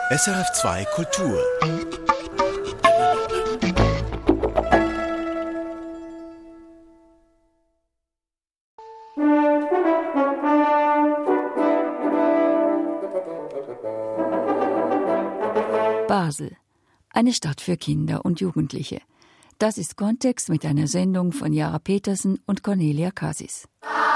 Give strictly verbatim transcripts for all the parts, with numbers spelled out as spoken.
S R F zwei Kultur. Basel, eine Stadt für Kinder und Jugendliche. Das ist Kontext mit einer Sendung von Jara Petersen und Cornelia Cassis.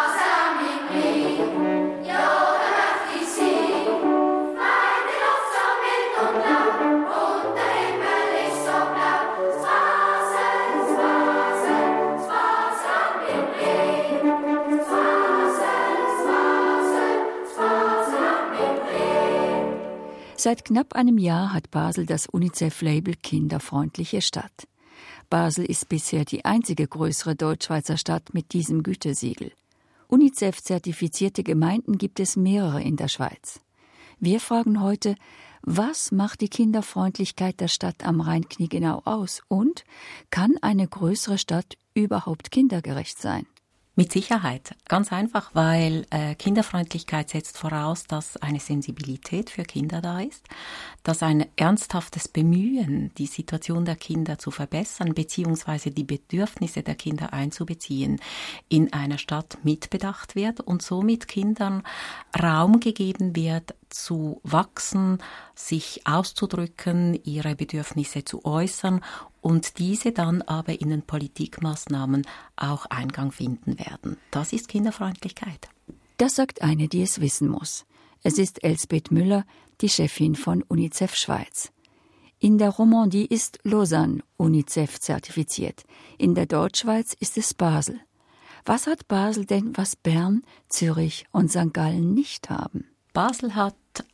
Seit knapp einem Jahr hat Basel das UNICEF-Label Kinderfreundliche Stadt. Basel ist bisher die einzige größere Deutschschweizer Stadt mit diesem Gütesiegel. UNICEF-zertifizierte Gemeinden gibt es mehrere in der Schweiz. Wir fragen heute, was macht die Kinderfreundlichkeit der Stadt am Rhein genau aus und kann eine größere Stadt überhaupt kindergerecht sein? Mit Sicherheit. Ganz einfach, weil äh, Kinderfreundlichkeit setzt voraus, dass eine Sensibilität für Kinder da ist, dass ein ernsthaftes Bemühen, die Situation der Kinder zu verbessern, beziehungsweise die Bedürfnisse der Kinder einzubeziehen, in einer Stadt mitbedacht wird und somit Kindern Raum gegeben wird, zu wachsen, sich auszudrücken, ihre Bedürfnisse zu äußern und diese dann aber in den Politikmaßnahmen auch Eingang finden werden. Das ist Kinderfreundlichkeit. Das sagt eine, die es wissen muss. Es ist Elsbeth Müller, die Chefin von UNICEF Schweiz. In der Romandie ist Lausanne UNICEF zertifiziert. In der Deutschschweiz ist es Basel. Was hat Basel denn, was Bern, Zürich und Sankt Gallen nicht haben? Basel hat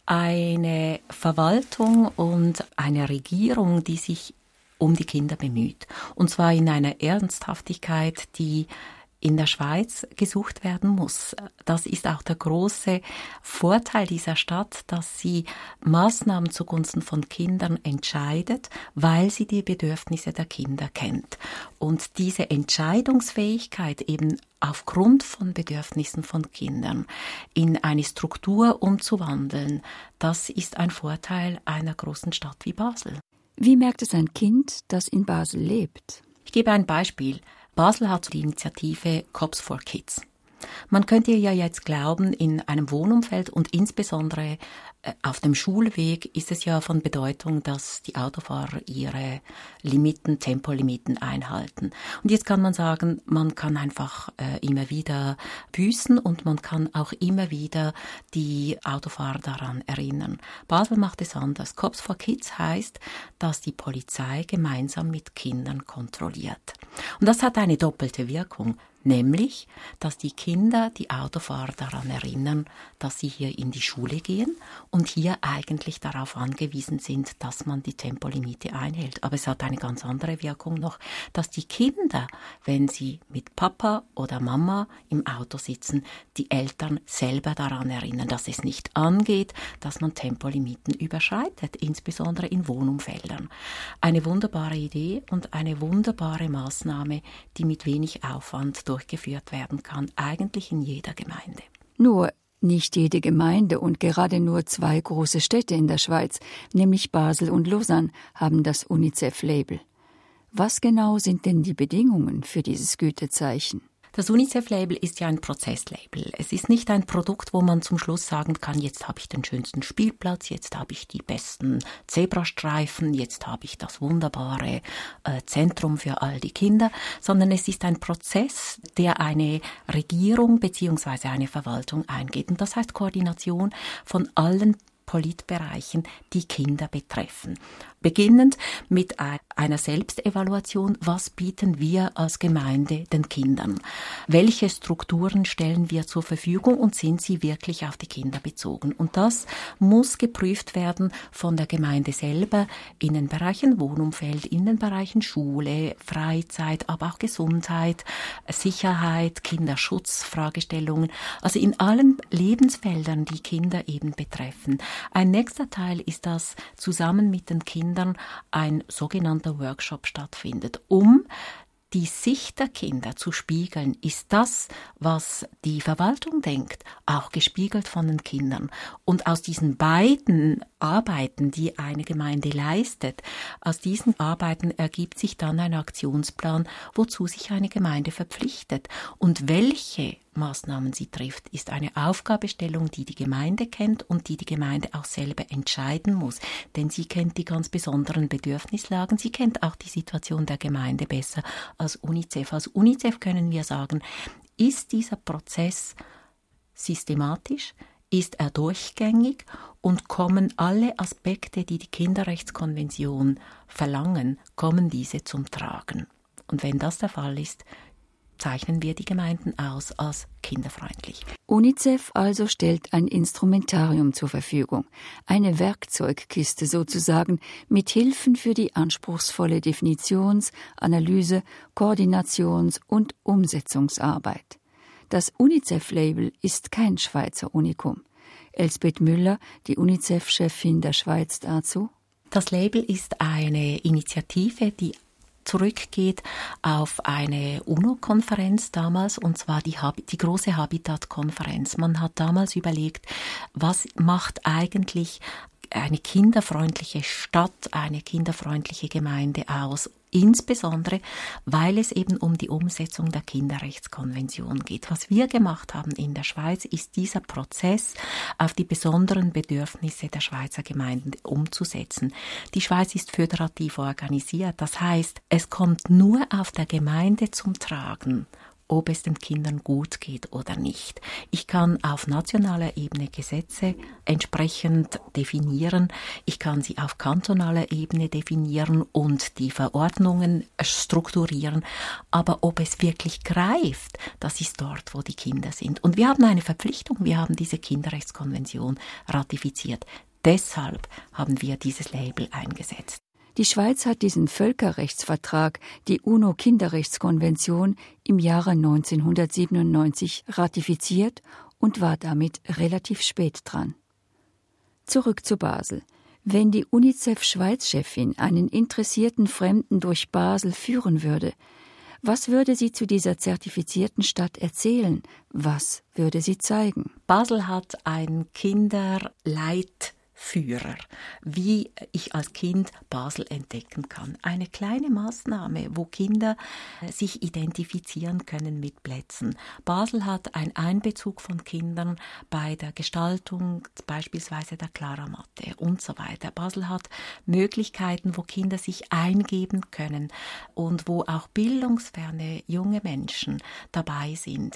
eine Verwaltung und eine Regierung, die sich um die Kinder bemüht. Und zwar in einer Ernsthaftigkeit, die in der Schweiz gesucht werden muss. Das ist auch der große Vorteil dieser Stadt, dass sie Maßnahmen zugunsten von Kindern entscheidet, weil sie die Bedürfnisse der Kinder kennt. Und diese Entscheidungsfähigkeit eben aufgrund von Bedürfnissen von Kindern in eine Struktur umzuwandeln, das ist ein Vorteil einer großen Stadt wie Basel. Wie merkt es ein Kind, das in Basel lebt? Ich gebe ein Beispiel. Basel hat die Initiative Cops for Kids. Man könnte ja jetzt glauben, in einem Wohnumfeld und insbesondere auf dem Schulweg ist es ja von Bedeutung, dass die Autofahrer ihre Limiten, Tempolimiten einhalten. Und jetzt kann man sagen, man kann einfach äh, immer wieder büßen und man kann auch immer wieder die Autofahrer daran erinnern. Basel macht es anders. Cops for Kids heißt, dass die Polizei gemeinsam mit Kindern kontrolliert. Und das hat eine doppelte Wirkung. Nämlich, dass die Kinder die Autofahrer daran erinnern, dass sie hier in die Schule gehen und hier eigentlich darauf angewiesen sind, dass man die Tempolimite einhält. Aber es hat eine ganz andere Wirkung noch, dass die Kinder, wenn sie mit Papa oder Mama im Auto sitzen, die Eltern selber daran erinnern, dass es nicht angeht, dass man Tempolimiten überschreitet, insbesondere in Wohnumfeldern. Eine wunderbare Idee und eine wunderbare Maßnahme, die mit wenig Aufwand durchgeführt werden kann, eigentlich in jeder Gemeinde. Nur nicht jede Gemeinde und gerade nur zwei große Städte in der Schweiz, nämlich Basel und Lausanne, haben das UNICEF-Label. Was genau sind denn die Bedingungen für dieses Gütezeichen? Das UNICEF-Label ist ja ein Prozesslabel. Es ist nicht ein Produkt, wo man zum Schluss sagen kann, jetzt habe ich den schönsten Spielplatz, jetzt habe ich die besten Zebrastreifen, jetzt habe ich das wunderbare äh, Zentrum für all die Kinder, sondern es ist ein Prozess, der eine Regierung bzw. eine Verwaltung eingeht. Und das heißt Koordination von allen Politbereichen, die Kinder betreffen. Beginnend mit einer Selbstevaluation, was bieten wir als Gemeinde den Kindern? Welche Strukturen stellen wir zur Verfügung und sind sie wirklich auf die Kinder bezogen? Und das muss geprüft werden von der Gemeinde selber in den Bereichen Wohnumfeld, in den Bereichen Schule, Freizeit, aber auch Gesundheit, Sicherheit, Kinderschutz, Fragestellungen, also in allen Lebensfeldern, die Kinder eben betreffen. Ein nächster Teil ist, dass zusammen mit den Kindern ein sogenannter Workshop stattfindet, um die Sicht der Kinder zu spiegeln, ist das, was die Verwaltung denkt, auch gespiegelt von den Kindern. Und aus diesen beiden Arbeiten, die eine Gemeinde leistet, aus diesen Arbeiten ergibt sich dann ein Aktionsplan, wozu sich eine Gemeinde verpflichtet. Und welche Maßnahmen sie trifft, ist eine Aufgabestellung, die die Gemeinde kennt und die die Gemeinde auch selber entscheiden muss. Denn sie kennt die ganz besonderen Bedürfnislagen, sie kennt auch die Situation der Gemeinde besser als UNICEF. Als UNICEF können wir sagen, ist dieser Prozess systematisch, ist er durchgängig und kommen alle Aspekte, die die Kinderrechtskonvention verlangen, kommen diese zum Tragen. Und wenn das der Fall ist, zeichnen wir die Gemeinden aus als kinderfreundlich. UNICEF also stellt ein Instrumentarium zur Verfügung, eine Werkzeugkiste sozusagen, mit Hilfen für die anspruchsvolle Definitions-, Analyse-, Koordinations- und Umsetzungsarbeit. Das UNICEF-Label ist kein Schweizer Unikum. Elsbeth Müller, die UNICEF-Chefin der Schweiz, dazu: Das Label ist eine Initiative, die zurückgeht auf eine UNO-Konferenz damals, und zwar die, die große Habitat-Konferenz. Man hat damals überlegt, was macht eigentlich eine kinderfreundliche Stadt, eine kinderfreundliche Gemeinde aus, insbesondere weil es eben um die Umsetzung der Kinderrechtskonvention geht. Was wir gemacht haben in der Schweiz, ist dieser Prozess auf die besonderen Bedürfnisse der Schweizer Gemeinden umzusetzen. Die Schweiz ist föderativ organisiert, das heißt, es kommt nur auf der Gemeinde zum Tragen, ob es den Kindern gut geht oder nicht. Ich kann auf nationaler Ebene Gesetze entsprechend definieren. Ich kann sie auf kantonaler Ebene definieren und die Verordnungen strukturieren. Aber ob es wirklich greift, das ist dort, wo die Kinder sind. Und wir haben eine Verpflichtung. Wir haben diese Kinderrechtskonvention ratifiziert. Deshalb haben wir dieses Label eingesetzt. Die Schweiz hat diesen Völkerrechtsvertrag, die UNO-Kinderrechtskonvention, im Jahre neunzehnhundertsiebenundneunzig ratifiziert und war damit relativ spät dran. Zurück zu Basel. Wenn die UNICEF-Schweiz-Chefin einen interessierten Fremden durch Basel führen würde, was würde sie zu dieser zertifizierten Stadt erzählen? Was würde sie zeigen? Basel hat ein Kinderleit Führer, wie ich als Kind Basel entdecken kann. Eine kleine Maßnahme, wo Kinder sich identifizieren können mit Plätzen. Basel hat einen Einbezug von Kindern bei der Gestaltung beispielsweise der Klaramatte und so weiter. Basel hat Möglichkeiten, wo Kinder sich eingeben können und wo auch bildungsferne junge Menschen dabei sind.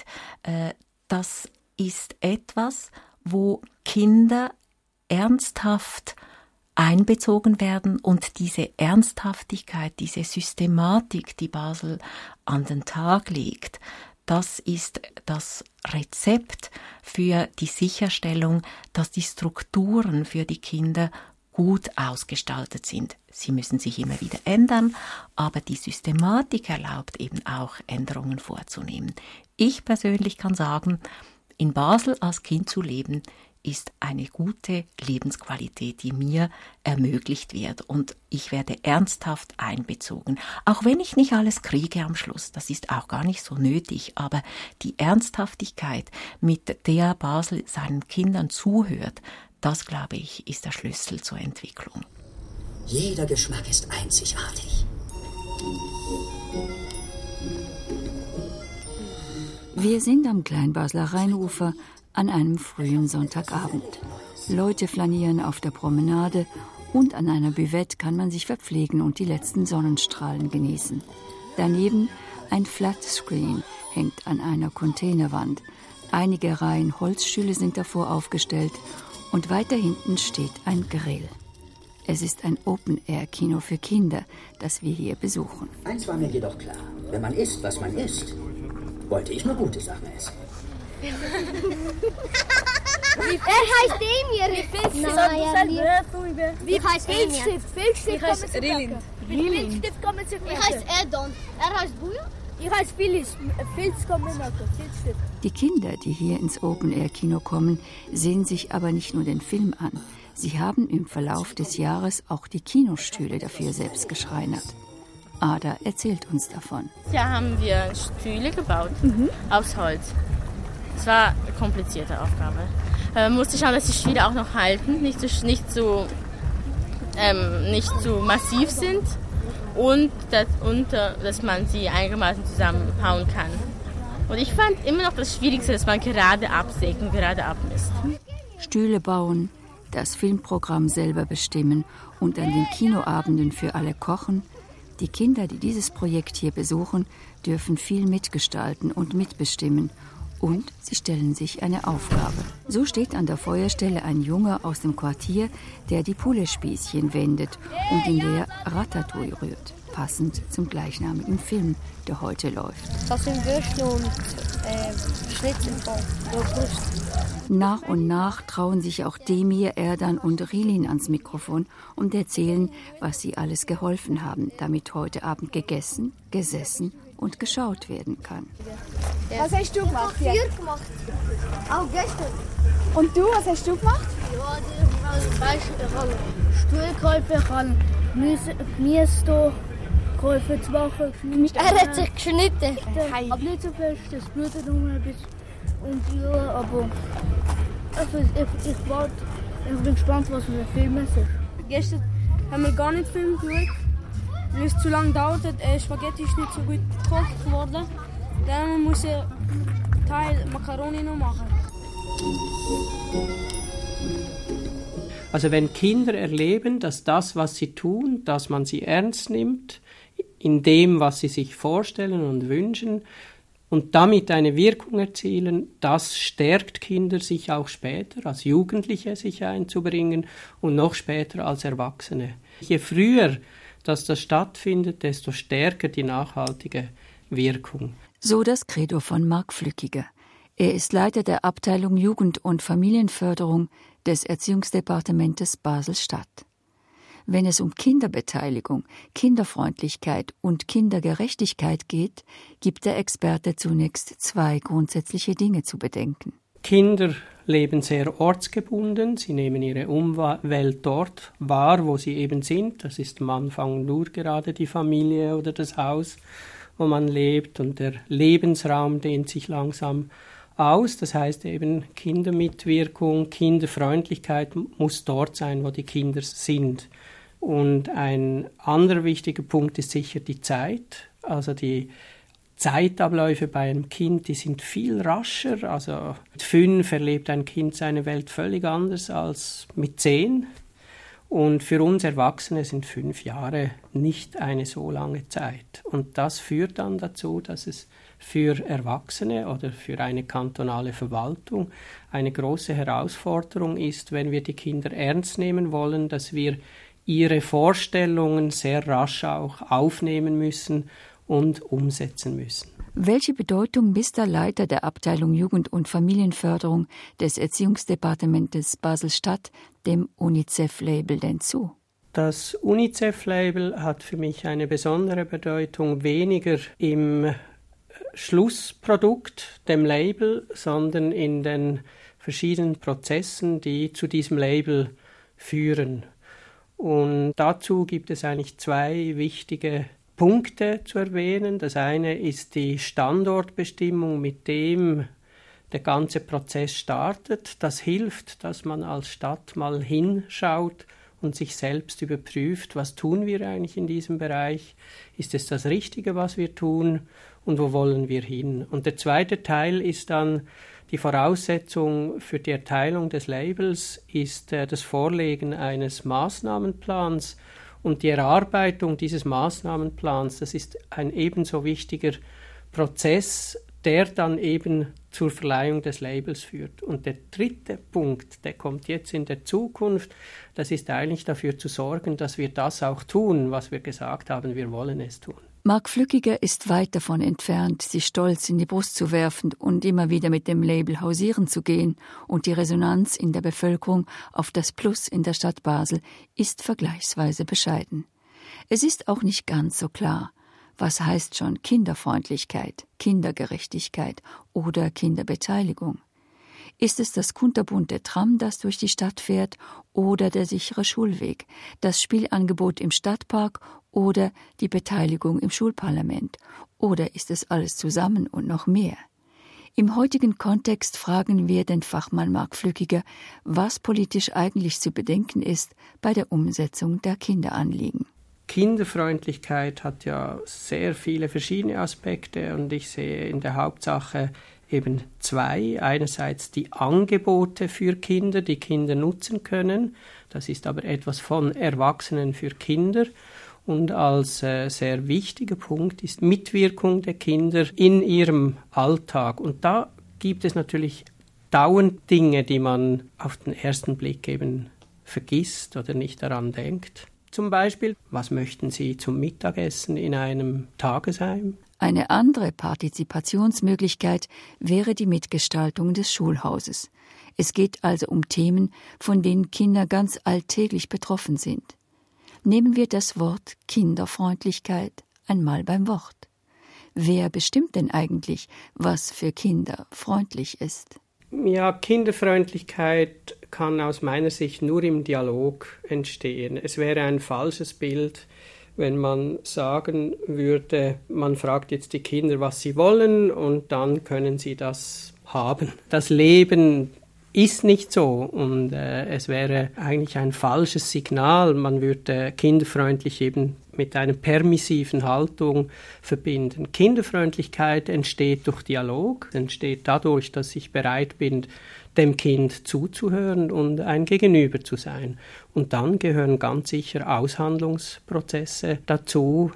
Das ist etwas, wo Kinder ernsthaft einbezogen werden und diese Ernsthaftigkeit, diese Systematik, die Basel an den Tag legt, das ist das Rezept für die Sicherstellung, dass die Strukturen für die Kinder gut ausgestaltet sind. Sie müssen sich immer wieder ändern, aber die Systematik erlaubt eben auch, Änderungen vorzunehmen. Ich persönlich kann sagen, in Basel als Kind zu leben, ist eine gute Lebensqualität, die mir ermöglicht wird. Und ich werde ernsthaft einbezogen. Auch wenn ich nicht alles kriege am Schluss, das ist auch gar nicht so nötig, aber die Ernsthaftigkeit, mit der Basel seinen Kindern zuhört, das, glaube ich, ist der Schlüssel zur Entwicklung. Jeder Geschmack ist einzigartig. Wir sind am Kleinbasler Rheinufer an einem frühen Sonntagabend. Leute flanieren auf der Promenade und an einer Buvette kann man sich verpflegen und die letzten Sonnenstrahlen genießen. Daneben ein Flatscreen hängt an einer Containerwand. Einige Reihen Holzstühle sind davor aufgestellt und weiter hinten steht ein Grill. Es ist ein Open-Air-Kino für Kinder, das wir hier besuchen. Eins war mir jedoch klar. Wenn man isst, was man isst, wollte ich nur gute Sachen essen. Er heißt Emir. Wie heißt Emir? Filzstift kann man sich merken. Filzstift kann man sich merken. Ich heiße Erdon. Er heißt Buja. Ich heiße Phyllis. Filz kann man merken. Filzstift. Die Kinder, die hier ins Open-Air-Kino kommen, sehen sich aber nicht nur den Film an. Sie haben im Verlauf des Jahres auch die Kinostühle dafür selbst geschreinert. Ada erzählt uns davon. Ja, haben wir Stühle gebaut, mhm. aus Holz. Das war eine komplizierte Aufgabe. Man musste schauen, dass die Stühle auch noch halten, nicht so, nicht so, ähm, nicht so massiv sind und dass, und dass man sie einigermaßen zusammenhauen kann. Und ich fand immer noch das Schwierigste, dass man gerade absägt und gerade abmisst. Stühle bauen, das Filmprogramm selber bestimmen und an den Kinoabenden für alle kochen. Die Kinder, die dieses Projekt hier besuchen, dürfen viel mitgestalten und mitbestimmen. Und sie stellen sich eine Aufgabe. So steht an der Feuerstelle ein Junge aus dem Quartier, der die Pullespießchen wendet und in der Ratatouille rührt. Passend zum gleichnamigen Film, der heute läuft. Das sind Würstchen und äh, Schnitzel von Wurst. Nach und nach trauen sich auch Demir, Erdan und Rilin ans Mikrofon und erzählen, was sie alles geholfen haben, damit heute Abend gegessen, gesessen und geschaut werden kann. Ja. Was hast du gemacht? Ich habe vier gemacht. Auch gestern. Und du, was hast du gemacht? Ja, ich habe Stuhlkäufe, ich habe Gemüse Käufe zu machen. Er hat sich geschnitten. Ich habe nicht so fest, das blutet noch ein bisschen. Und ja, aber also ich, ich, warte, ich bin gespannt, was wir filmen. Gestern haben wir gar nicht Film geschaut. Weil es zu lange dauert, äh, Spaghetti ist nicht so gut gekocht worden. Dann muss ich Teil Macaroni noch machen. Also wenn Kinder erleben, dass das, was sie tun, dass man sie ernst nimmt, in dem, was sie sich vorstellen und wünschen und damit eine Wirkung erzielen, das stärkt Kinder, sich auch später als Jugendliche sich einzubringen und noch später als Erwachsene. Je früher dass das stattfindet, desto stärker die nachhaltige Wirkung. So das Credo von Marc Flückiger. Er ist Leiter der Abteilung Jugend- und Familienförderung des Erziehungsdepartementes Basel-Stadt. Wenn es um Kinderbeteiligung, Kinderfreundlichkeit und Kindergerechtigkeit geht, gibt der Experte zunächst zwei grundsätzliche Dinge zu bedenken. Kinder leben sehr ortsgebunden. Sie nehmen ihre Umwelt dort wahr, wo sie eben sind. Das ist am Anfang nur gerade die Familie oder das Haus, wo man lebt. Und der Lebensraum dehnt sich langsam aus. Das heißt eben Kindermitwirkung, Kinderfreundlichkeit muss dort sein, wo die Kinder sind. Und ein anderer wichtiger Punkt ist sicher die Zeit. Also die Zeitabläufe bei einem Kind, die sind viel rascher. Also mit fünf erlebt ein Kind seine Welt völlig anders als mit zehn. Und für uns Erwachsene sind fünf Jahre nicht eine so lange Zeit. Und das führt dann dazu, dass es für Erwachsene oder für eine kantonale Verwaltung eine große Herausforderung ist, wenn wir die Kinder ernst nehmen wollen, dass wir ihre Vorstellungen sehr rasch auch aufnehmen müssen und umsetzen müssen. Welche Bedeutung misst der Leiter der Abteilung Jugend- und Familienförderung des Erziehungsdepartementes Basel-Stadt dem UNICEF-Label denn zu? Das UNICEF-Label hat für mich eine besondere Bedeutung, weniger im Schlussprodukt, dem Label, sondern in den verschiedenen Prozessen, die zu diesem Label führen. Und dazu gibt es eigentlich zwei wichtige Punkte zu erwähnen. Das eine ist die Standortbestimmung, mit dem der ganze Prozess startet. Das hilft, dass man als Stadt mal hinschaut und sich selbst überprüft, was tun wir eigentlich in diesem Bereich? Ist es das Richtige, was wir tun? Und wo wollen wir hin? Und der zweite Teil ist dann die Voraussetzung für die Erteilung des Labels, ist äh, das Vorlegen eines Maßnahmenplans. Und die Erarbeitung dieses Maßnahmenplans, das ist ein ebenso wichtiger Prozess, der dann eben zur Verleihung des Labels führt. Und der dritte Punkt, der kommt jetzt in der Zukunft, das ist eigentlich dafür zu sorgen, dass wir das auch tun, was wir gesagt haben, wir wollen es tun. Marc Flückiger ist weit davon entfernt, sich stolz in die Brust zu werfen und immer wieder mit dem Label hausieren zu gehen. Und die Resonanz in der Bevölkerung auf das Plus in der Stadt Basel ist vergleichsweise bescheiden. Es ist auch nicht ganz so klar, was heißt schon Kinderfreundlichkeit, Kindergerechtigkeit oder Kinderbeteiligung. Ist es das kunterbunte Tram, das durch die Stadt fährt, oder der sichere Schulweg, das Spielangebot im Stadtpark oder die Beteiligung im Schulparlament? Oder ist es alles zusammen und noch mehr? Im heutigen Kontext fragen wir den Fachmann Marc Flückiger, was politisch eigentlich zu bedenken ist bei der Umsetzung der Kinderanliegen. Kinderfreundlichkeit hat ja sehr viele verschiedene Aspekte und ich sehe in der Hauptsache eben zwei. Einerseits die Angebote für Kinder, die Kinder nutzen können. Das ist aber etwas von Erwachsenen für Kinder. Und als äh, sehr wichtiger Punkt ist Mitwirkung der Kinder in ihrem Alltag. Und da gibt es natürlich dauernd Dinge, die man auf den ersten Blick eben vergisst oder nicht daran denkt. Zum Beispiel, was möchten Sie zum Mittagessen in einem Tagesheim? Eine andere Partizipationsmöglichkeit wäre die Mitgestaltung des Schulhauses. Es geht also um Themen, von denen Kinder ganz alltäglich betroffen sind. Nehmen wir das Wort Kinderfreundlichkeit einmal beim Wort. Wer bestimmt denn eigentlich, was für Kinder freundlich ist? Ja, Kinderfreundlichkeit kann aus meiner Sicht nur im Dialog entstehen. Es wäre ein falsches Bild, wenn man sagen würde, man fragt jetzt die Kinder, was sie wollen und dann können sie das haben. Das Leben ist nicht so und äh, es wäre eigentlich ein falsches Signal. Man würde kinderfreundlich eben mit einer permissiven Haltung verbinden. Kinderfreundlichkeit entsteht durch Dialog, entsteht dadurch, dass ich bereit bin, dem Kind zuzuhören und ein Gegenüber zu sein. Und dann gehören ganz sicher Aushandlungsprozesse dazu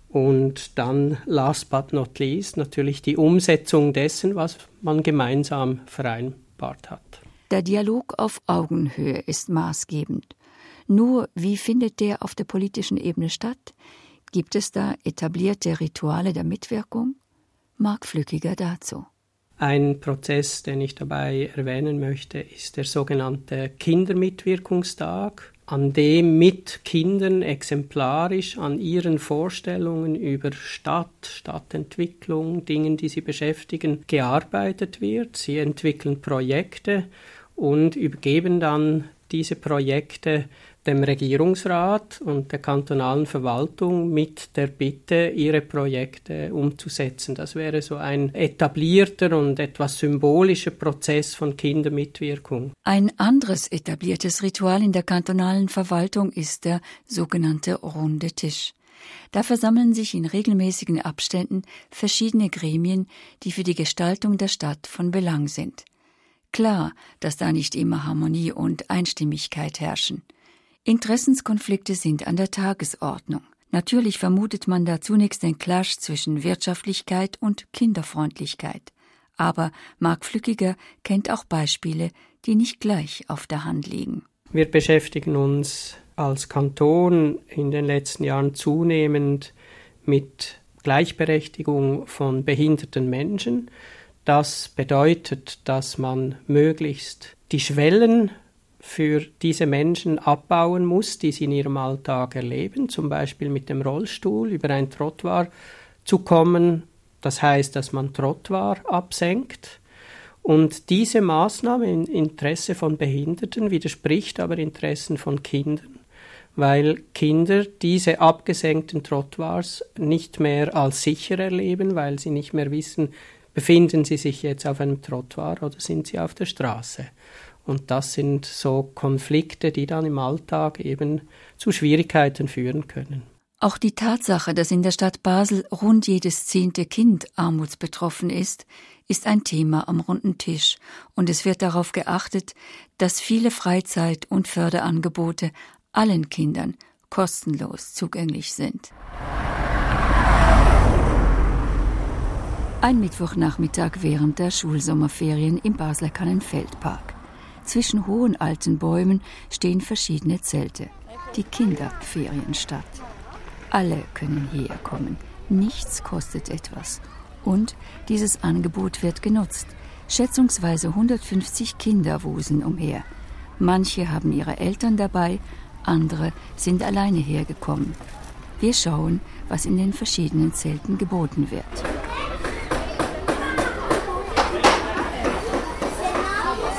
und dann, last but not least, natürlich die Umsetzung dessen, was man gemeinsam vereinbart hat. Der Dialog auf Augenhöhe ist maßgebend. Nur, wie findet der auf der politischen Ebene statt? Gibt es da etablierte Rituale der Mitwirkung? Marc Flückiger dazu. Ein Prozess, den ich dabei erwähnen möchte, ist der sogenannte Kindermitwirkungstag, an dem mit Kindern exemplarisch an ihren Vorstellungen über Stadt, Stadtentwicklung, Dingen, die sie beschäftigen, gearbeitet wird. Sie entwickeln Projekte und übergeben dann diese Projekte dem Regierungsrat und der kantonalen Verwaltung mit der Bitte, ihre Projekte umzusetzen. Das wäre so ein etablierter und etwas symbolischer Prozess von Kindermitwirkung. Ein anderes etabliertes Ritual in der kantonalen Verwaltung ist der sogenannte Runde Tisch. Da versammeln sich in regelmäßigen Abständen verschiedene Gremien, die für die Gestaltung der Stadt von Belang sind. Klar, dass da nicht immer Harmonie und Einstimmigkeit herrschen. Interessenskonflikte sind an der Tagesordnung. Natürlich vermutet man da zunächst den Clash zwischen Wirtschaftlichkeit und Kinderfreundlichkeit. Aber Marc Flückiger kennt auch Beispiele, die nicht gleich auf der Hand liegen. Wir beschäftigen uns als Kanton in den letzten Jahren zunehmend mit Gleichberechtigung von behinderten Menschen. Das bedeutet, dass man möglichst die Schwellen für diese Menschen abbauen muss, die sie in ihrem Alltag erleben, zum Beispiel mit dem Rollstuhl über ein Trottoir zu kommen. Das heißt, dass man Trottoir absenkt. Und diese Maßnahme im Interesse von Behinderten widerspricht aber Interessen von Kindern, weil Kinder diese abgesenkten Trottoirs nicht mehr als sicher erleben, weil sie nicht mehr wissen, befinden sie sich jetzt auf einem Trottoir oder sind sie auf der Straße? Und das sind so Konflikte, die dann im Alltag eben zu Schwierigkeiten führen können. Auch die Tatsache, dass in der Stadt Basel rund jedes zehnte Kind armutsbetroffen ist, ist ein Thema am runden Tisch. Und es wird darauf geachtet, dass viele Freizeit- und Förderangebote allen Kindern kostenlos zugänglich sind. Ein Mittwochnachmittag während der Schulsommerferien im Basler Kannenfeldpark. Zwischen hohen alten Bäumen stehen verschiedene Zelte. Die Kinderferienstadt. Alle können hierher kommen. Nichts kostet etwas. Und dieses Angebot wird genutzt. Schätzungsweise hundertfünfzig Kinder wuseln umher. Manche haben ihre Eltern dabei, andere sind alleine hergekommen. Wir schauen, was in den verschiedenen Zelten geboten wird.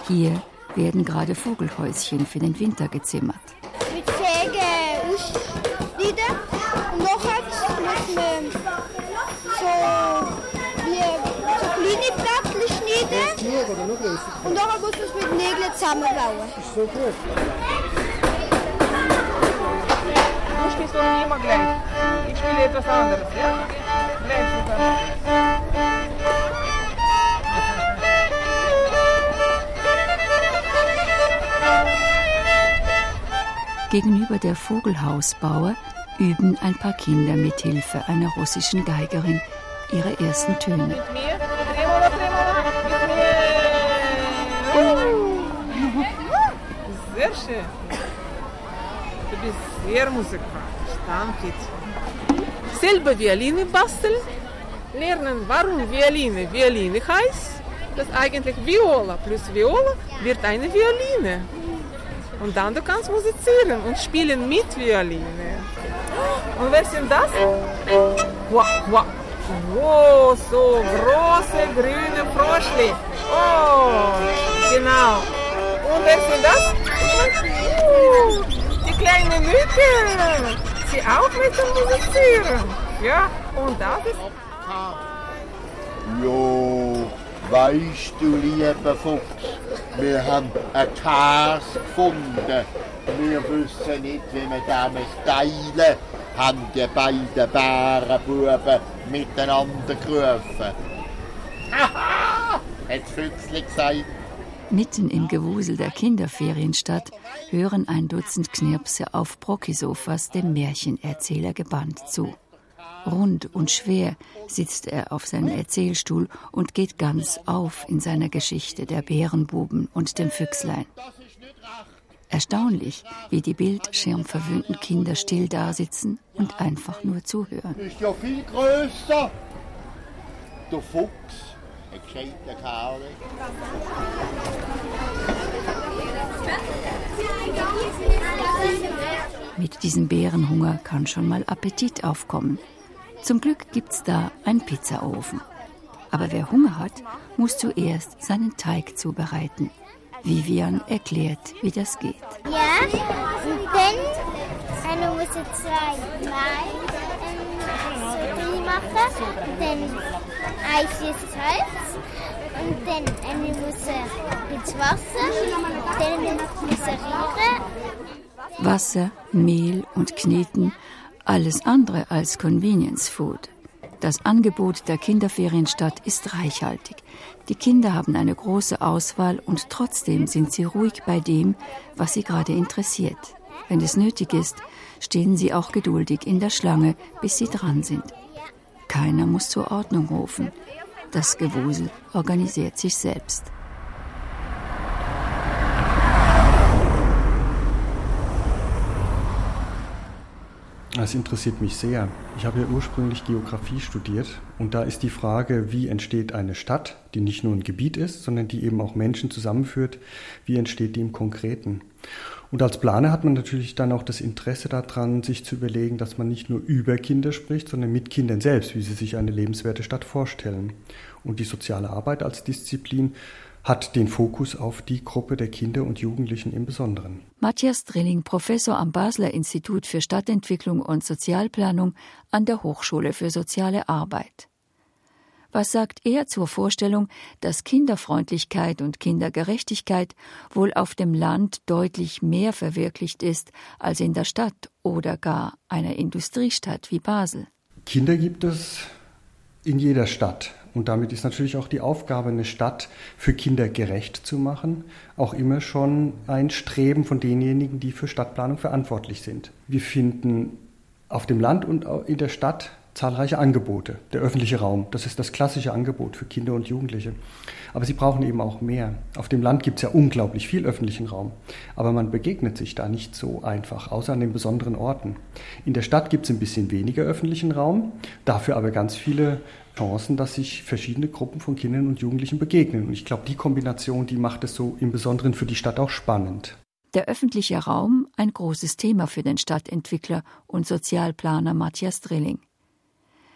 Hier werden gerade Vogelhäuschen für den Winter gezimmert. Mit Säge ausschneiden und nachher muss man so, wie, so kleine Blättchen schneiden und nachher muss man es mit Nägeln zusammenbauen. Das ist so gut. Du spielst doch nicht immer gleich. Ich spiele etwas anderes, ja? Lernst du das? Gegenüber der Vogelhausbauer üben ein paar Kinder mit Hilfe einer russischen Geigerin ihre ersten Töne. Mit mir? Tremolo, Tremolo. Mit mir. Sehr schön. Du bist sehr musikalisch. Danke dir. Selber Violine basteln. Lernen, warum Violine Violine heißt. Das ist eigentlich Viola plus Viola wird eine Violine. Und dann du kannst musizieren und spielen mit Violine. Und wer sind das? Wow, wow. Wow, so große grüne Froschli. Oh, genau. Und wer sind das? Uh, die kleinen Mütter. Sie auch mit dem Musizieren. Ja, und das ist... Jo, weißt du, lieber Fuchs, wir haben ein Chaos gefunden. Wir wissen nicht, wie wir das teilen, haben die beiden Bärenbuben miteinander gerufen. Haha, hat's Füchsli gesagt. Mitten im Gewusel der Kinderferienstadt hören ein Dutzend Knirpse auf Brocki-Sofas dem Märchenerzähler gebannt zu. Rund und schwer sitzt er auf seinem Erzählstuhl und geht ganz auf in seiner Geschichte der Bärenbuben und dem Füchslein. Erstaunlich, wie die bildschirmverwöhnten Kinder still dasitzen und einfach nur zuhören. Ist ja viel grösser. Der Fuchs, ein gescheiter Kerl. Mit diesem Bärenhunger kann schon mal Appetit aufkommen. Zum Glück gibt's da einen Pizzaofen. Aber wer Hunger hat, muss zuerst seinen Teig zubereiten. Vivian erklärt, wie das geht. Ja, und dann eine muss zwei Mal ähm, so drin machen, dann ein süßes Holz und dann eine muss mit Wasser, dann muss er rühren. Wasser, Mehl und Kneten, alles andere als Convenience Food. Das Angebot der Kinderferienstadt ist reichhaltig. Die Kinder haben eine große Auswahl und trotzdem sind sie ruhig bei dem, was sie gerade interessiert. Wenn es nötig ist, stehen sie auch geduldig in der Schlange, bis sie dran sind. Keiner muss zur Ordnung rufen. Das Gewusel organisiert sich selbst. Das interessiert mich sehr. Ich habe ja ursprünglich Geografie studiert und da ist die Frage, wie entsteht eine Stadt, die nicht nur ein Gebiet ist, sondern die eben auch Menschen zusammenführt, wie entsteht die im Konkreten? Und als Planer hat man natürlich dann auch das Interesse daran, sich zu überlegen, dass man nicht nur über Kinder spricht, sondern mit Kindern selbst, wie sie sich eine lebenswerte Stadt vorstellen. Und die soziale Arbeit als Disziplin hat den Fokus auf die Gruppe der Kinder und Jugendlichen im Besonderen. Matthias Drilling, Professor am Basler Institut für Stadtentwicklung und Sozialplanung an der Hochschule für Soziale Arbeit. Was sagt er zur Vorstellung, dass Kinderfreundlichkeit und Kindergerechtigkeit wohl auf dem Land deutlich mehr verwirklicht ist als in der Stadt oder gar einer Industriestadt wie Basel? Kinder gibt es in jeder Stadt. Und damit ist natürlich auch die Aufgabe, eine Stadt für Kinder gerecht zu machen, auch immer schon ein Streben von denjenigen, die für Stadtplanung verantwortlich sind. Wir finden auf dem Land und in der Stadt zahlreiche Angebote. Der öffentliche Raum, das ist das klassische Angebot für Kinder und Jugendliche. Aber sie brauchen eben auch mehr. Auf dem Land gibt es ja unglaublich viel öffentlichen Raum. Aber man begegnet sich da nicht so einfach, außer an den besonderen Orten. In der Stadt gibt es ein bisschen weniger öffentlichen Raum, dafür aber ganz viele Chancen, dass sich verschiedene Gruppen von Kindern und Jugendlichen begegnen. Und ich glaube, die Kombination, die macht es so im Besonderen für die Stadt auch spannend. Der öffentliche Raum, ein großes Thema für den Stadtentwickler und Sozialplaner Matthias Drilling.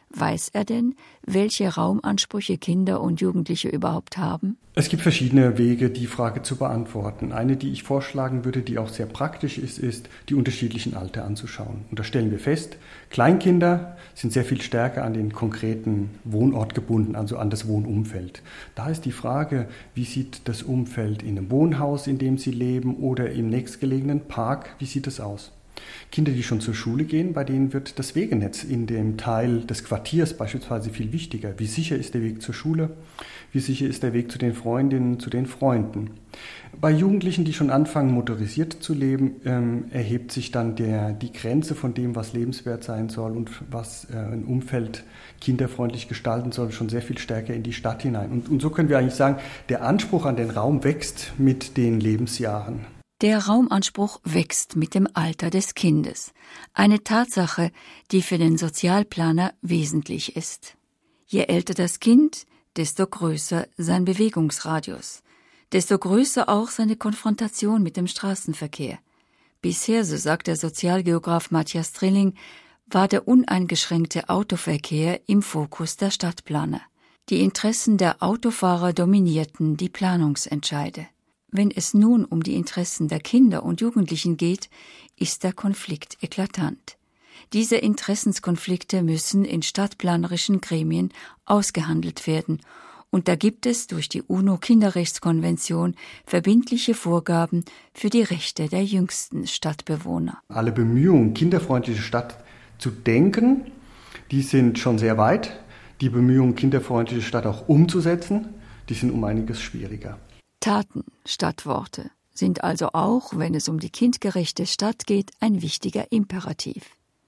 Weiß er denn, welche Raumansprüche Kinder und Jugendliche überhaupt haben? Es gibt verschiedene Wege, die Frage zu beantworten. Eine, die ich vorschlagen würde, die auch sehr praktisch ist, ist, die unterschiedlichen Alter anzuschauen. Und da stellen wir fest, Kleinkinder sind sehr viel stärker an den konkreten Wohnort gebunden, also an das Wohnumfeld. Da ist die Frage, wie sieht das Umfeld in einem Wohnhaus, in dem sie leben, oder im nächstgelegenen Park, wie sieht es aus? Kinder, die schon zur Schule gehen, bei denen wird das Wegenetz in dem Teil des Quartiers beispielsweise viel wichtiger. Wie sicher ist der Weg zur Schule? Wie sicher ist der Weg zu den Freundinnen, zu den Freunden? Bei Jugendlichen, die schon anfangen, motorisiert zu leben, ähm, erhebt sich dann der, die Grenze von dem, was lebenswert sein soll und was äh, ein Umfeld kinderfreundlich gestalten soll, schon sehr viel stärker in die Stadt hinein. Und, und so können wir eigentlich sagen, der Anspruch an den Raum wächst mit den Lebensjahren. Der Raumanspruch wächst mit dem Alter des Kindes. Eine Tatsache, die für den Sozialplaner wesentlich ist. Je älter das Kind, desto größer sein Bewegungsradius, desto größer auch seine Konfrontation mit dem Straßenverkehr. Bisher, so sagt der Sozialgeograf Matthias Trilling, war der uneingeschränkte Autoverkehr im Fokus der Stadtplaner. Die Interessen der Autofahrer dominierten die Planungsentscheide. Wenn es nun um die Interessen der Kinder und Jugendlichen geht, ist der Konflikt eklatant. Diese Interessenskonflikte müssen in stadtplanerischen Gremien ausgehandelt werden, und da gibt es durch die UNO-Kinderrechtskonvention verbindliche Vorgaben für die Rechte der jüngsten Stadtbewohner. Alle Bemühungen, kinderfreundliche Stadt zu denken, die sind schon sehr weit. Die Bemühungen, kinderfreundliche Stadt auch umzusetzen, die sind um einiges schwieriger. Taten statt Worte sind also auch, wenn es um die kindgerechte Stadt geht, ein wichtiger Imperativ.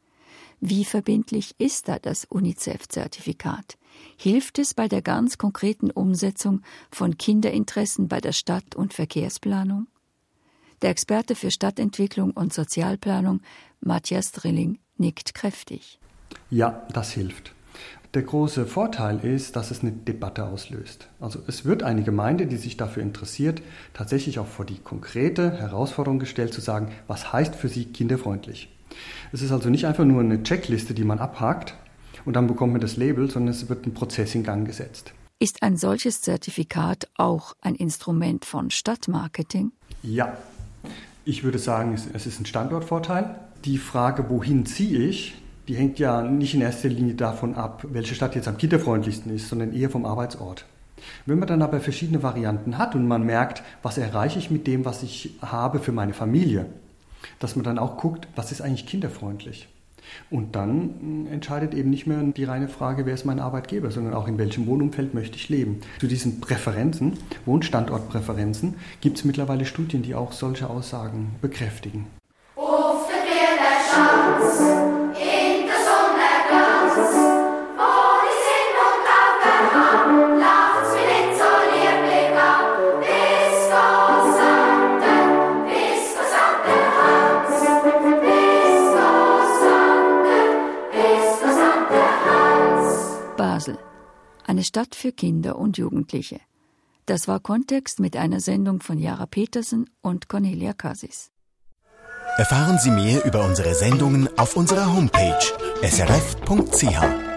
Wie verbindlich ist da das UNICEF-Zertifikat? Hilft es bei der ganz konkreten Umsetzung von Kinderinteressen bei der Stadt- und Verkehrsplanung? Der Experte für Stadtentwicklung und Sozialplanung, Matthias Trilling, nickt kräftig. Ja, das hilft. Der große Vorteil ist, dass es eine Debatte auslöst. Also es wird eine Gemeinde, die sich dafür interessiert, tatsächlich auch vor die konkrete Herausforderung gestellt, zu sagen, was heißt für sie kinderfreundlich. Es ist also nicht einfach nur eine Checkliste, die man abhakt und dann bekommt man das Label, sondern es wird ein Prozess in Gang gesetzt. Ist ein solches Zertifikat auch ein Instrument von Stadtmarketing? Ja, ich würde sagen, es ist ein Standortvorteil. Die Frage, wohin ziehe ich, die hängt ja nicht in erster Linie davon ab, welche Stadt jetzt am kinderfreundlichsten ist, sondern eher vom Arbeitsort. Wenn man dann aber verschiedene Varianten hat und man merkt, was erreiche ich mit dem, was ich habe für meine Familie, dass man dann auch guckt, was ist eigentlich kinderfreundlich. Und dann entscheidet eben nicht mehr die reine Frage, wer ist mein Arbeitgeber, sondern auch in welchem Wohnumfeld möchte ich leben. Zu diesen Präferenzen, Wohnstandortpräferenzen, gibt es mittlerweile Studien, die auch solche Aussagen bekräftigen. Auf der grünen Schanz, in der Sonnenglanz, wo die Sinn und Augen haben, lacht's mir nicht so lieblich an. Bis Gossander, bis Gossander Hans, bis Gossander, bis Gossander Hans. Basel, eine Stadt für Kinder und Jugendliche. Das war Kontext mit einer Sendung von Jara Petersen und Cornelia Cassis. Erfahren Sie mehr über unsere Sendungen auf unserer Homepage s r f punkt c h.